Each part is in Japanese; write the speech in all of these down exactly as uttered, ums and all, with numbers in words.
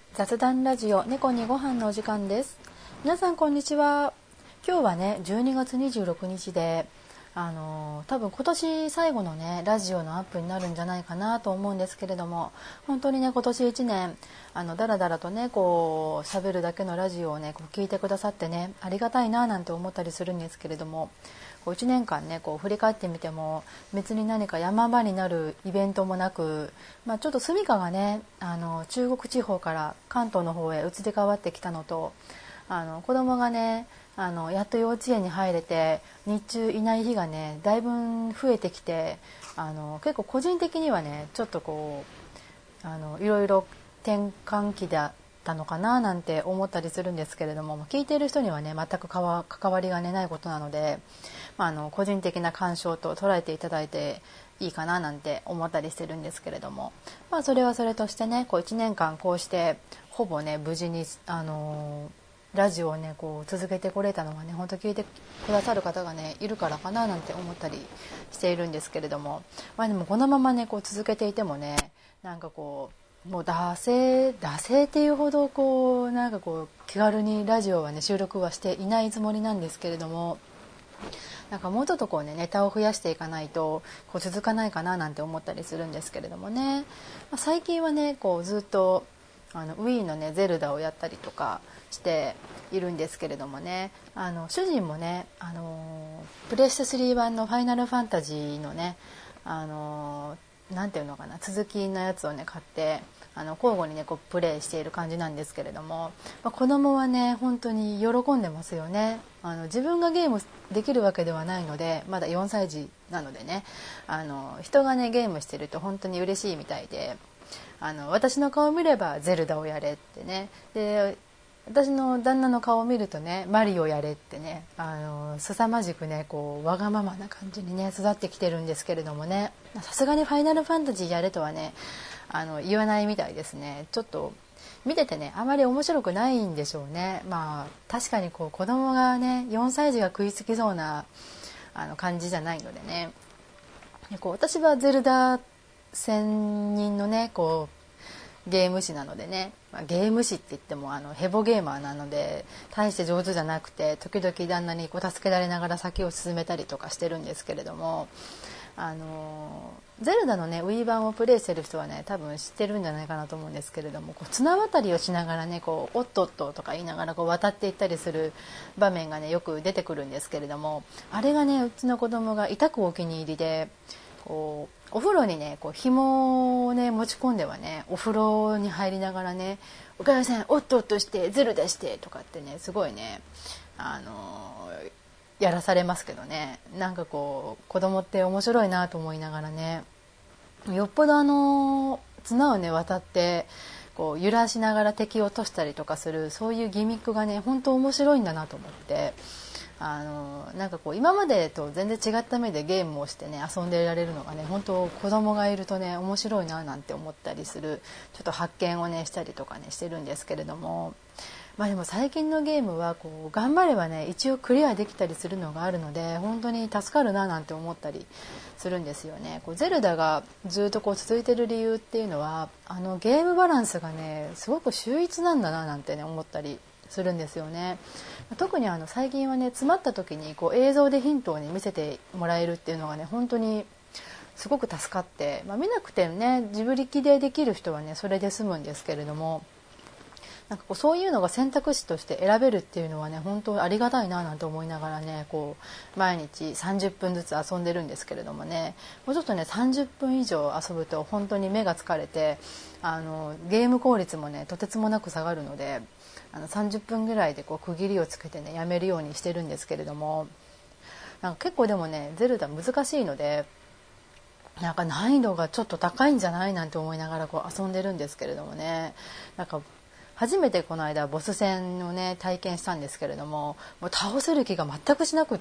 雑談ラジオ猫にご飯のお時間です。皆さんこんにちは。今日はねじゅうにがつにじゅうろくにちであのー、多分今年最後のねラジオのアップになるんじゃないかなと思うんですけれども、本当にね今年いちねんあのだらだらとねこう喋るだけのラジオをねこう聞いてくださってねありがたいななんて思ったりするんですけれども、こういちねんかんねこう振り返ってみても別に何か山場になるイベントもなく、まあ、ちょっと住処がねあの中国地方から関東の方へ移り変わってきたのと、あの子供がねあのやっと幼稚園に入れて日中いない日がねだいぶ増えてきて、あの結構個人的にはねちょっとこうあのいろいろ転換期だったのかななんて思ったりするんですけれども、聞いている人にはね全くかわ関わりが、ね、ないことなので、まあ、あの個人的な感想と捉えていただいていいかななんて思ったりしてるんですけれども、まあ、それはそれとしてねこういちねんかんこうしてほぼね無事にあのラジオをねこう続けてこれたのはね本当聞いてくださる方がねいるからかななんて思ったりしているんですけれども、まあ、でもこのままねこう続けていてもねなんかこうもう惰性惰性っていうほどこうなんかこう気軽にラジオはね収録はしていないつもりなんですけれども、なんかもうちょっとこうねネタを増やしていかないとこう続かないかななんて思ったりするんですけれどもね、まあ、最近はねこうずっとあの Wii のねゼルダをやったりとかしているんですけれどもね、あの主人もねあのプレステスリー版のファイナルファンタジーのねあのなんていうのかな続きのやつをね買ってあの交互にねこうプレイしている感じなんですけれども、まあ、子供はね本当に喜んでますよね。あの自分がゲームできるわけではないのでまだよんさい児なのでね、あの人がねゲームしてると本当に嬉しいみたいで、あの私の顔を見ればゼルダをやれってね、で私の旦那の顔を見るとねマリオやれってね、あの凄まじくねこうわがままな感じにね育ってきてるんですけれどもね、さすがにファイナルファンタジーやれとはねあの言わないみたいですね。ちょっと見ててねあまり面白くないんでしょうね。まあ確かにこう子供がねよんさい児が食いつきそうなあの感じじゃないのでね、でこう私はゼルダ専任のねこうゲーム誌なのでね、まあ、ゲーム誌って言ってもあのヘボゲーマーなので大して上手じゃなくて時々旦那にこう助けられながら先を進めたりとかしてるんですけれども、あのゼルダのね Wii 版をプレイしてる人はね多分知ってるんじゃないかなと思うんですけれども、こう綱渡りをしながらねこうおっとっととか言いながらこう渡っていったりする場面がねよく出てくるんですけれども、あれがねうちの子供が痛くお気に入りで、こうお風呂にねこう紐をね持ち込んではねお風呂に入りながらねお母さんおっとっとしてゼルダしてとかってねすごいねあのやらされますけどね、なんかこう子供って面白いなと思いながらね、よっぽどあの綱をね渡ってこう揺らしながら敵を落としたりとかするそういうギミックがね本当面白いんだなと思って、あのなんかこう今までと全然違った目でゲームをしてね遊んでいられるのがね本当子供がいるとね面白いななんて思ったりするちょっと発見をねしたりとかねしてるんですけれども、まあでも最近のゲームはこう頑張ればね一応クリアできたりするのがあるので本当に助かるななんて思ったりするんですよね。こうゼルダがずっとこう続いてる理由っていうのはあのゲームバランスがねすごく秀逸なんだななんてね思ったりするんですよね。特にあの最近はね詰まった時にこう映像でヒントを、ね、見せてもらえるっていうのがね本当にすごく助かって、まあ、見なくてね自分力でできる人はねそれで済むんですけれども、なんかこうそういうのが選択肢として選べるっていうのはね本当ありがたいななんて思いながらねこう毎日さんじゅっぷんずつ遊んでるんですけれどもね、もうちょっとねさんじゅっぷん以上遊ぶと本当に目が疲れてあのゲーム効率もねとてつもなく下がるので、あのさんじゅっぷんぐらいでこう区切りをつけてねやめるようにしてるんですけれども、なんか結構でもねゼルダ難しいのでなんか難易度がちょっと高いんじゃないなんて思いながらこう遊んでるんですけれどもね、なんか初めてこの間ボス戦をね体験したんですけれども、もう倒せる気が全くしなくって、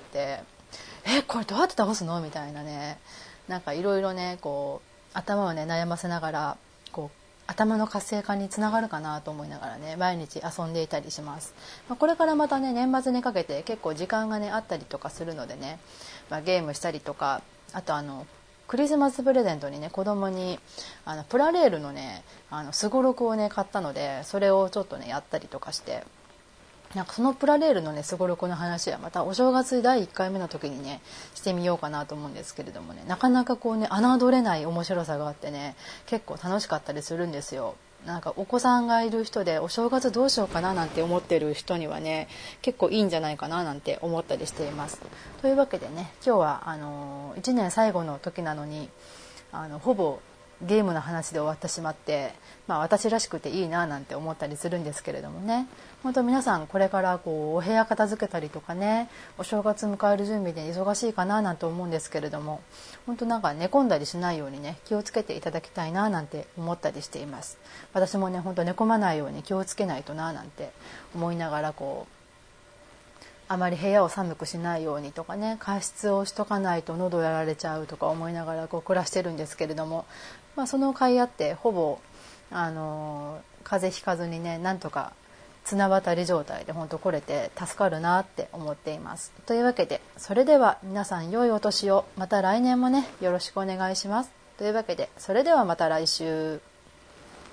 えこれどうやって倒すのみたいなね、なんかいろいろねこう頭をね悩ませながらこう頭の活性化につながるかなと思いながらね毎日遊んでいたりします。まあ、これからまたね年末にかけて結構時間がねあったりとかするのでね、まあ、ゲームしたりとか、あとあのクリスマスプレゼントにね子供にあのプラレールのねあのすごろくをね買ったので、それをちょっとねやったりとかして、なんかそのプラレールのねすごろくの話はまたお正月だいいっかいめの時にねしてみようかなと思うんですけれどもね、なかなかこうね侮れない面白さがあってね結構楽しかったりするんですよ。なんかお子さんがいる人でお正月どうしようかななんて思ってる人にはね結構いいんじゃないかななんて思ったりしています。というわけでね、今日はあのいちねん最後の時なのにあのほぼゲームの話で終わってしまって、まあ、私らしくていいななんて思ったりするんですけれどもね、本当皆さんこれからこうお部屋片付けたりとかね、お正月迎える準備で忙しいかななんて思うんですけれども、本当なんか寝込んだりしないようにね気をつけていただきたいななんて思ったりしています。私もね本当寝込まないように気をつけないとななんて思いながら、こうあまり部屋を寒くしないようにとかね、加湿をしとかないと喉やられちゃうとか思いながらこう暮らしてるんですけれども、まあ、その甲斐あってほぼあの風邪ひかずにねなんとか綱渡り状態で本当来れて助かるなって思っています。というわけでそれでは皆さん良いお年を、また来年もねよろしくお願いします。というわけでそれではまた来週。